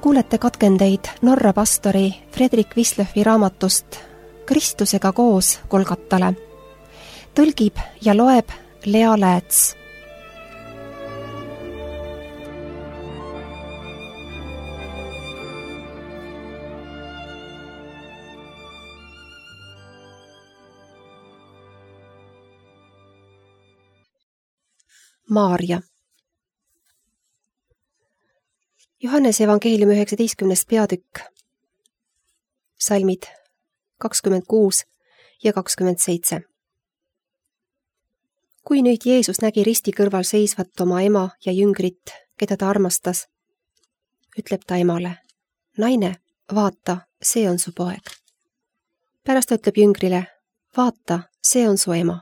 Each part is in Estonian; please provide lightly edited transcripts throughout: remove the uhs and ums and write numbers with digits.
Kuulete katkendeid Norra pastori Fredrik Wislöfi raamatust Kristusega koos Golgatale. Tõlgib ja loeb Lea Lääts. Maarja. Johannese evangeeliumi 19. peatükk. Salmid 26 ja 27. Kui nüüd Jeesus nägi risti kõrval seisvat oma ema ja jüngrit, keda ta armastas, ütleb ta emale: naine, vaata, see on su poeg. Pärast ta ütleb jüngrile: vaata, see on su ema.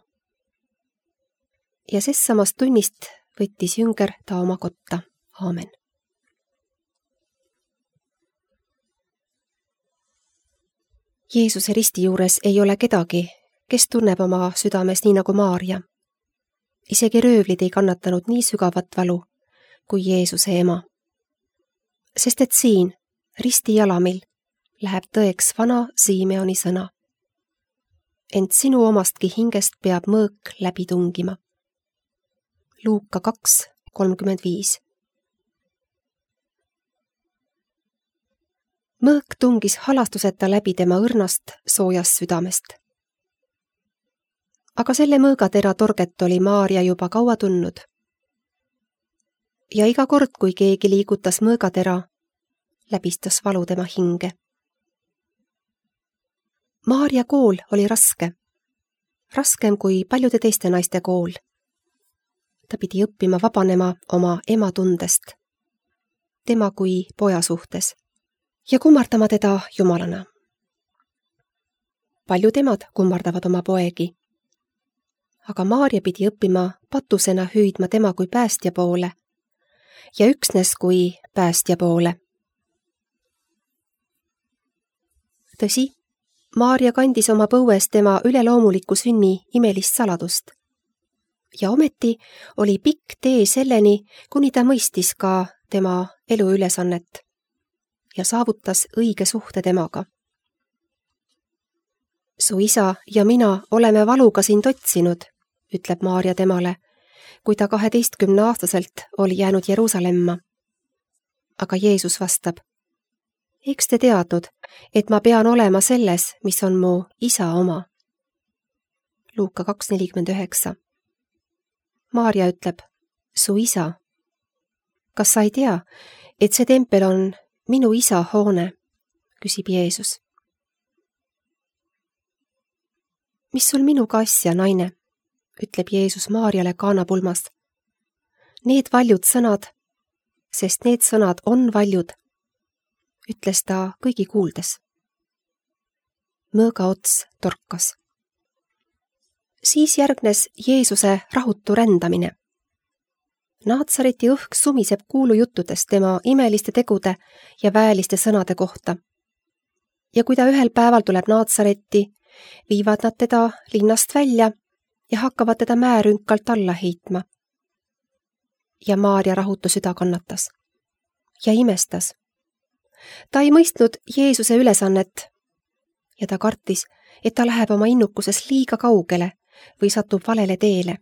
Ja sest samast tunnist võttis jünger ta oma kotta. Aamen. Jeesuse risti juures ei ole kedagi, kes tunneb oma südames nii nagu Maarja. Isegi röövlid ei kannatanud nii sügavat valu kui Jeesuse ema. Sest et siin, risti jalamil, läheb tõeks vana Simeoni sõna. Ent sinu omastki hingest peab mõõk läbi tungima. Luuka 2:35. Mõõk tungis halastuseta läbi tema õrnast soojast südamest. Aga selle mõõgatera torget oli Maarja juba kaua tundnud. Ja iga kord, kui keegi liigutas mõõgatera, läbistas valu tema hinge. Maarja kool oli raske. Raskem kui paljude teiste naiste kool. Ta pidi õppima vabanema oma ema tundest, tema kui poja suhtes, ja kummardama teda jumalana. Paljud emad kummardavad oma poegi, aga Maarja pidi õppima patusena hüüdma tema kui päästja poole ja üksnes kui päästja poole. Tõsi, Maarja kandis oma põues tema üleloomuliku sünni imelist saladust. Ja ometi oli pikk tee selleni, kuni ta mõistis ka tema elu ülesannet ja saavutas õige suhte temaga. Su isa ja mina oleme valuga sind otsinud, ütleb Maarja temale, kui ta 12-aastaselt oli jäänud Jeruusalemma. Aga Jeesus vastab: eks te teadnud, et ma pean olema selles, mis on mu isa oma. Luuka 2:49. Maarja ütleb: su isa. Kas sa ei tea, et see tempel on minu isa hoone, küsib Jeesus. Mis sul minuga asja, naine, ütleb Jeesus Maarjale kaanapulmas. Need valjud sõnad, sest need sõnad on valjud, ütles ta kõigi kuuldes. Mõõga ots torkas. Siis järgnes Jeesuse rahutu rändamine. Naatsareti õhk sumiseb kuulujuttudest tema imeliste tegude ja väeliste sõnade kohta. Ja kui ta ühel päeval tuleb Naatsaretti, viivad nad teda linnast välja ja hakkavad teda määrünkalt alla heitma. Ja Maarja rahutu süda kannatas ja imestas. Ta ei mõistnud Jeesuse ülesannet ja ta kartis, et ta läheb oma innukuses liiga kaugele või satub valele teele.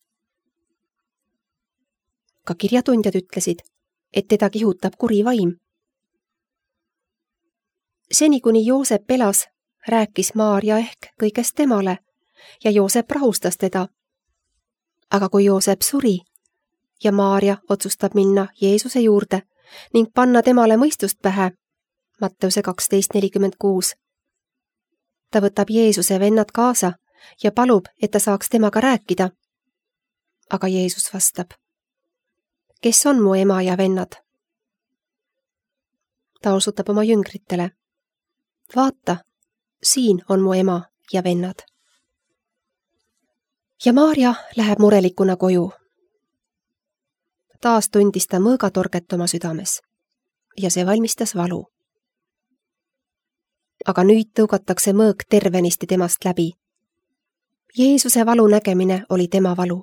Ka kirjatundjad ütlesid, et teda kihutab kuri vaim. Seni kuni Joosep elas, rääkis Maarja ehk kõigest temale ja Joosep rahustas teda. Aga kui Joosep suri ja Maarja otsustab minna Jeesuse juurde ning panna temale mõistust pähe, Matteuse 12:46, ta võtab Jeesuse vennad kaasa ja palub, et ta saaks temaga rääkida. Aga Jeesus vastab: kes on mu ema ja vennad? Ta osutab oma jüngritele: vaata, siin on mu ema ja vennad. Ja Maarja läheb murelikuna koju. Taas tundis ta mõõgatorget oma südames ja see valmistas valu. Aga nüüd tõugatakse mõõk tervenisti temast läbi. Jeesuse valu nägemine oli tema valu.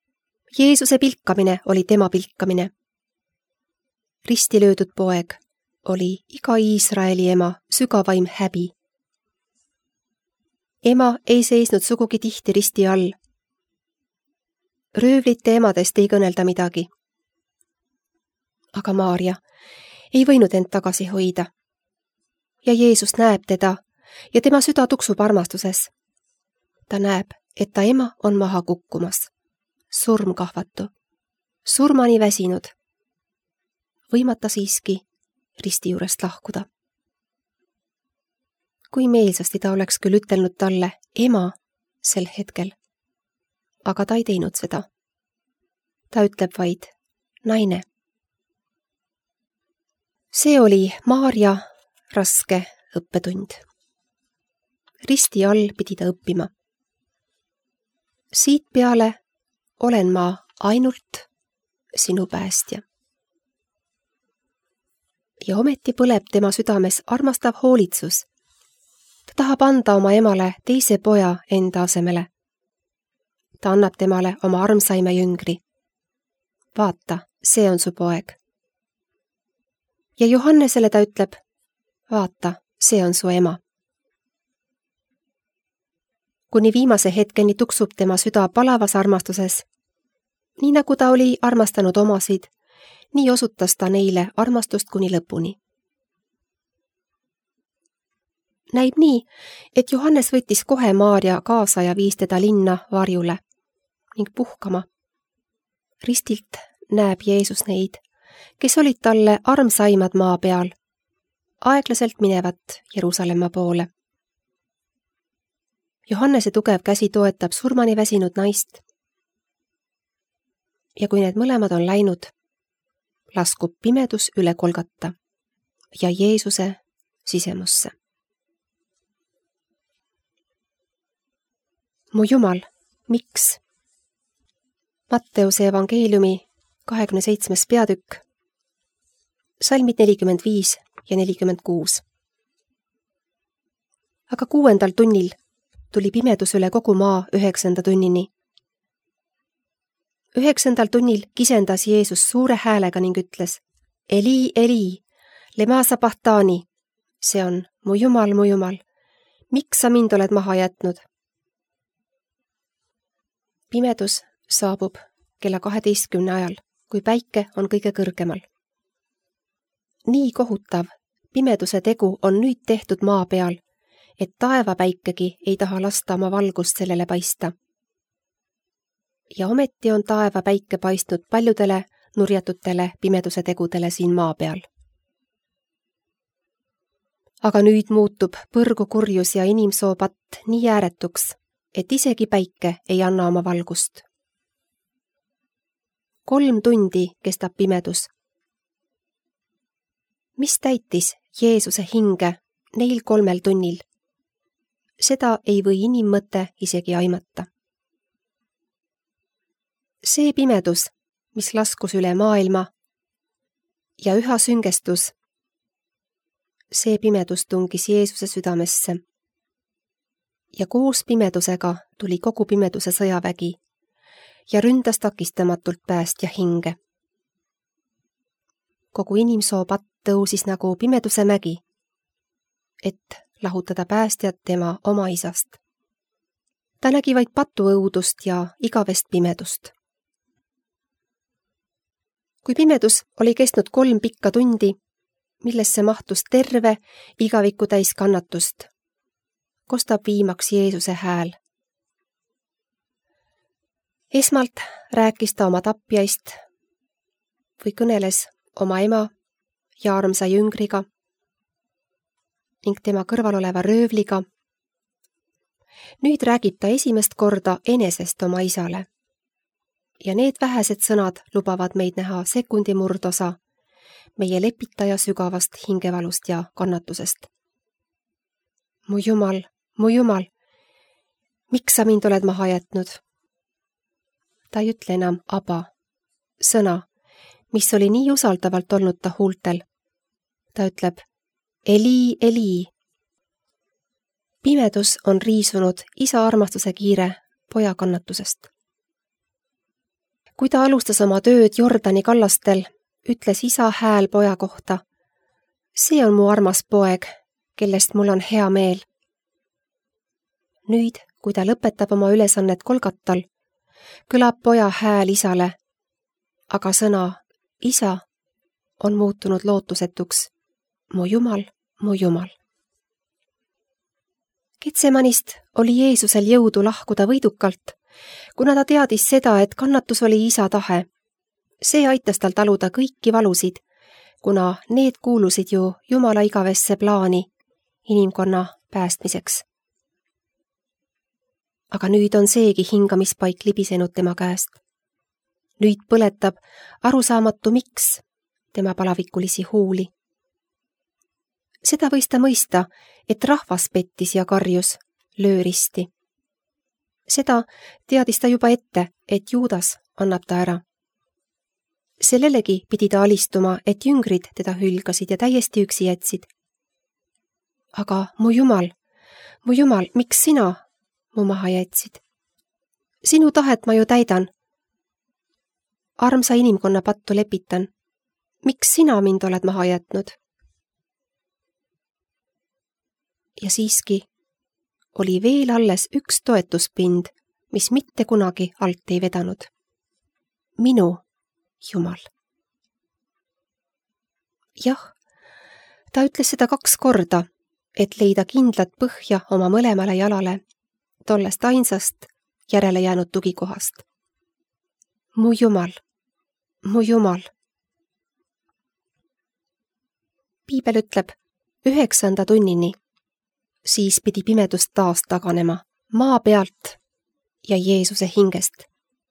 Jeesuse pilkamine oli tema pilkamine. Risti löödud poeg, oli iga Iisraeli ema sügavaim häbi. Ema ei seisnud sugugi tihti risti all. Röövlite emadest ei kõnelda midagi. Aga Maarja ei võinud end tagasi hoida. Ja Jeesus näeb teda ja tema süda tuksub armastuses. Ta näeb, et ta ema on maha kukkumas, surmkahvatu, surmani väsinud, võimata siiski risti juurest lahkuda. Kui meelsasti ta oleks küll ütelnud talle ema sel hetkel, aga ta ei teinud seda. Ta ütleb vaid naine. See oli Maarja raske õppetund. Risti all pidi ta õppima. Siit peale olen ma ainult sinu päästja. Ja ometi põleb tema südames armastav hoolitsus. Ta tahab anda oma emale teise poja enda asemele. Ta annab temale oma armsaime jüngri. Vaata, see on su poeg. Ja Johannesele ta ütleb, vaata, see on su ema. Kuni viimase hetkeni tuksub tema süda palavas armastuses. Nii nagu ta oli armastanud omasid, nii osutas ta neile armastust kuni lõpuni. Näib nii, et Johannes võttis kohe Maarja kaasa ja viis teda linna varjule ning puhkama. Ristilt näeb Jeesus neid, kes olid talle armsaimad maa peal, aeglaselt minevat Jeruusalemma poole. Johannese tugev käsi toetab surmani väsinud naist. Ja kui need mõlemad on läinud, laskub pimedus üle Golgata ja Jeesuse sisemusse. Mu Jumal, miks? Matteuse evangeeliumi 27. peatükk, salmid 45 ja 46. Aga 6. tunnil tuli pimedus üle kogu maa 9. tunnini. 9. tunnil kisendas Jeesus suure häälega ning ütles, Eli, Eli, lema sabachthani, see on, mu Jumal, miks sa mind oled maha jätnud? Pimedus saabub kella 12 ajal, kui päike on kõige kõrgemal. Nii kohutav pimeduse tegu on nüüd tehtud maa peal, et taevapäikegi ei taha lasta oma valgust sellele paista. Ja ometi on taevapäike paistnud paljudele nurjatutele pimeduse tegudele siin maa peal. Aga nüüd muutub põrgu kurjus ja inimsoo patt nii ääretuks, et isegi päike ei anna oma valgust. 3 tundi kestab pimedus. Mis täitis Jeesuse hinge neil 3 tunnil? Seda ei või inimmõte isegi aimata. See pimedus, mis laskus üle maailma ja üha süngestus, see pimedus tungis Jeesuse südamesse. Ja koos pimedusega tuli kogu pimeduse sõjavägi ja ründas takistamatult päästja hinge. Kogu inimsoo patt tõusis nagu pimeduse mägi, et lahutada päästjat tema oma isast. Ta nägi vaid patuõudust ja igavest pimedust. Kui pimedus oli kestnud 3 pikka tundi, millesse mahtus terve igaviku täis kannatust, kostab viimaks Jeesuse hääl. Esmalt rääkis ta oma tapjaist või kõneles oma ema ja armsa jüngriga ning tema kõrval oleva röövliga. Nüüd räägib ta esimest korda enesest oma isale. Ja need vähesed sõnad lubavad meid näha sekundi murdosa meie lepitaja sügavast hingevalust ja kannatusest. Mu Jumal, miks sa mind oled maha jätnud? Ta ei ütle enam aba, sõna, mis oli nii usaldavalt olnud ta huultel. Ta ütleb Eli, Eli. Pimedus on riisunud isa armastuse kiire poja kannatusest. Kui ta alustas oma tööd Jordani kallastel, ütles isa hääl poja kohta, See on mu armas poeg, kellest mul on hea meel. Nüüd, kui ta lõpetab oma ülesannet Golgatal, kõlab poja hääl isale, aga sõna isa on muutunud lootusetuks. Mu Jumal, mu Jumal. Getsemanist oli Jeesusel jõudu lahkuda võidukalt, kuna ta teadis seda, et kannatus oli isa tahe. See aitas tal taluda kõiki valusid, kuna need kuulusid ju Jumala igavesse plaani inimkonna päästmiseks. Aga nüüd on seegi hingamispaik libisenud tema käest. Nüüd põletab arusaamatu miks tema palavikulisi huuli. Seda võis ta mõista, et rahvas pettis ja karjus, löö risti. Seda teadis ta juba ette, et Juudas annab ta ära. Sellelegi pidi ta alistuma, et jüngrid teda hülgasid ja täiesti üksi jätsid. Aga mu Jumal, miks sina mu maha jätsid? Sinu tahet ma ju täidan. Armsa inimkonna pattu lepitan. Miks sina mind oled maha jätnud? Ja siiski oli veel alles üks toetuspind, mis mitte kunagi alt ei vedanud. Minu Jumal. Jah, ta ütles seda 2 korda, et leida kindlat põhja oma mõlemale jalale, tollest ainsast järele jäänud tugikohast. Mu Jumal, mu Jumal. Piibel ütleb 9. tunnini. Siis pidi pimedus taas taganema maa pealt ja Jeesuse hingest.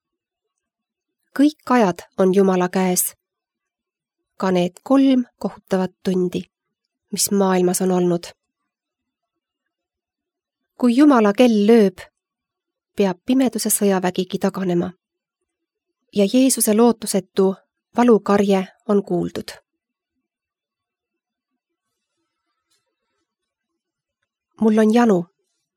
Kõik ajad on Jumala käes. Ka need 3 kohutavat tundi, mis maailmas on olnud. Kui Jumala kell lööb, peab pimeduse sõjavägigi taganema. Ja Jeesuse lootusetu valukarje on kuuldud. Mul on janu.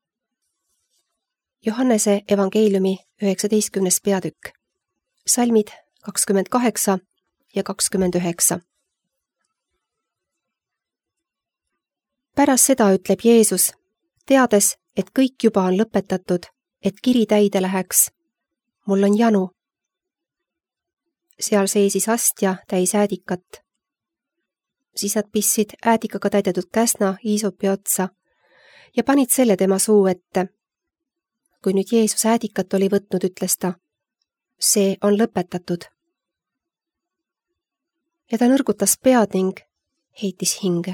Johannese evangeeliumi 19. peatükk. Salmid 28 ja 29. Pärast seda ütleb Jeesus, teades, et kõik juba on lõpetatud, et kiri täide läheks. Mul on janu. Seal seisis astja täis äädikat. Siis nad pissid äädikaga täidetud käsna Iisopi otsa ja panid selle tema suu ette. Kui nüüd Jeesus äädikat oli võtnud, ütles ta, see on lõpetatud. Ja ta nõrgutas pead ning heitis hinge.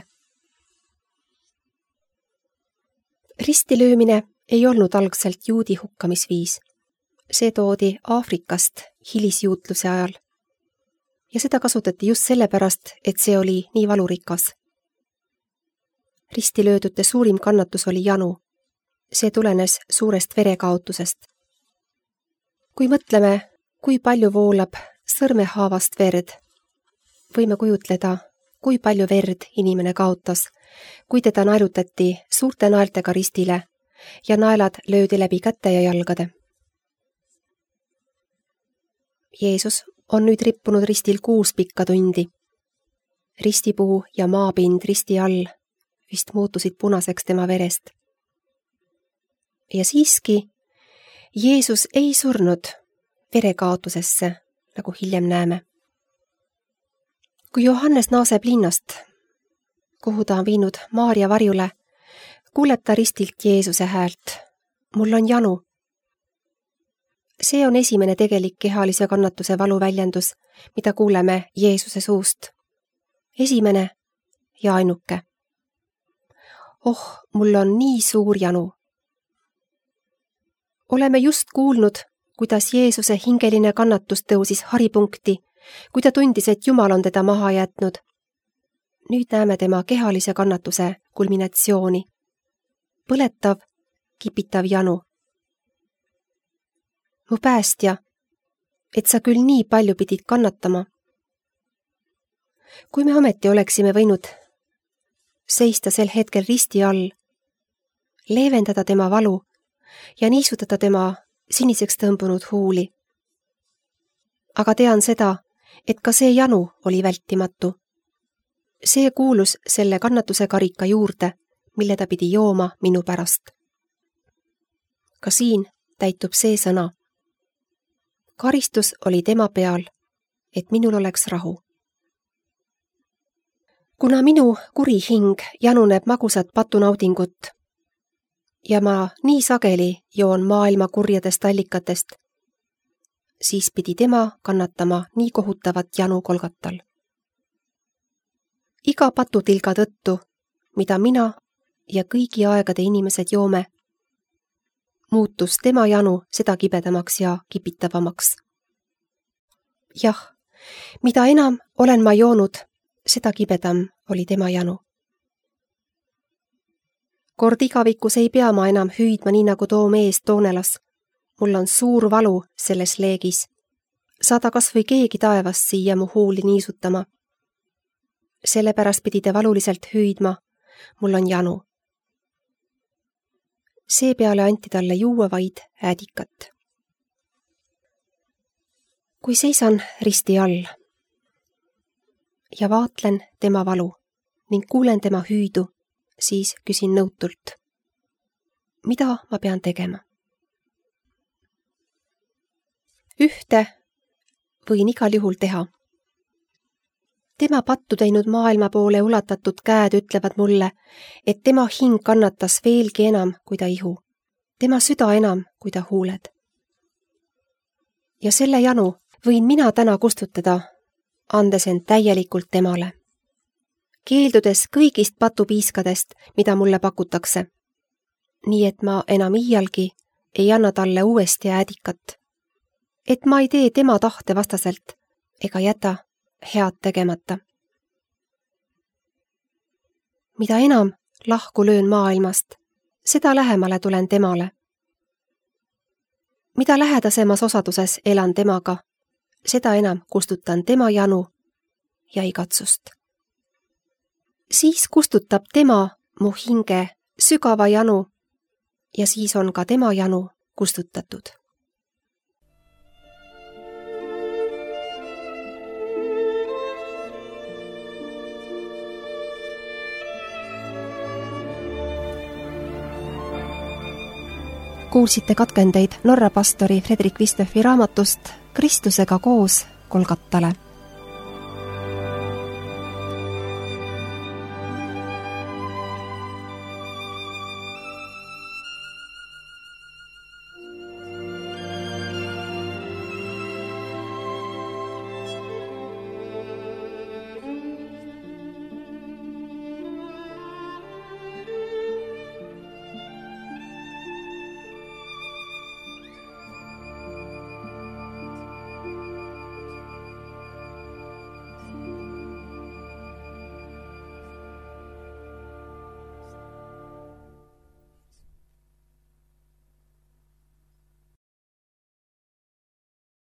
Ristilöömine ei olnud algselt juudi hukkamisviis. See toodi Aafrikast hilisjuutluse ajal. Ja seda kasutati just sellepärast, et see oli nii valurikas. Ristilöödute suurim kannatus oli janu. See tulenes suurest verekaotusest. Kui mõtleme, kui palju voolab sõrmehaavast verd, võime kujutleda, kui palju verd inimene kaotas, kui teda naelutati suurte naeltega ristile ja naelad löödi läbi käte ja jalgade. Jeesus on nüüd rippunud ristil 6 pikka tundi. Ristipuu ja maapind risti all vist muutusid punaseks tema verest. Ja siiski Jeesus ei surnud verekaotusesse, nagu hiljem näeme. Kui Johannes naaseb linnast, kuhu ta on viinud Maarja varjule, kuuleb ta ristilt Jeesuse häält. Mul on janu. See on esimene tegelik kehalise kannatuse valu väljendus, mida kuuleme Jeesuse suust. Esimene ja ainuke. Oh, mul on nii suur janu. Oleme just kuulnud, kuidas Jeesuse hingeline kannatus tõusis haripunkti, kui ta tundis, et Jumal on teda maha jätnud. Nüüd näeme tema kehalise kannatuse kulminatsiooni. Põletav, kipitav janu. Mu päästja, et sa küll nii palju pidid kannatama. Kui me ometi oleksime võinud seista sel hetkel risti all, leevendada tema valu ja niisutada tema siniseks tõmbunud huuli. Aga tean seda, et ka see janu oli vältimatu. See kuulus selle kannatuse karika juurde, mille ta pidi jooma minu pärast. Ka siin täitub see sõna. Karistus oli tema peal, et minul oleks rahu. Kuna minu kuri hing januneb magusat patunaudingut ja ma nii sageli joon maailma kurjadest allikatest, siis pidi tema kannatama nii kohutavat janu Golgatal. Iga patutilga tõttu, mida mina ja kõigi aegade inimesed joome, muutus tema janu seda kibedamaks ja kipitavamaks. Jah, mida enam olen ma joonud, seda kibedam oli tema janu. Kord igavikus ei pea ma enam hüüdma nii nagu too mees toonelas. Mul on suur valu selles leegis. Saada kas või keegi taevast siia mu huuli niisutama. Sellepärast pidi te valuliselt hüüdma. Mul on janu. Seepeale anti talle juua vaid äädikat. Kui seisan risti all ja vaatlen tema valu ning kuulen tema hüüdu, siis küsin nõutult. Mida ma pean tegema? Ühte võin igal juhul teha. Tema pattu teinud maailma poole ulatatud käed ütlevad mulle, et tema hing kannatas veelgi enam kui ta ihu. Tema süda enam kui ta huuled. Ja selle janu võin mina täna kustutada, andes end täielikult temale. Keeldudes kõigist patupiiskadest, mida mulle pakutakse. Nii et ma enam iialgi ei anna talle uuesti äädikat. Et ma ei tee tema tahte vastaselt ega jäta head tegemata. Mida enam lahku löön maailmast, seda lähemale tulen temale. Mida lähedasemas osaduses elan temaga, seda enam kustutan tema janu ja igatsust. Siis kustutab tema mu hinge sügava janu ja siis on ka tema janu kustutatud. Kuulsite katkendeid Norra pastori Fredrik Vistlefi raamatust Kristusega koos Golgatale.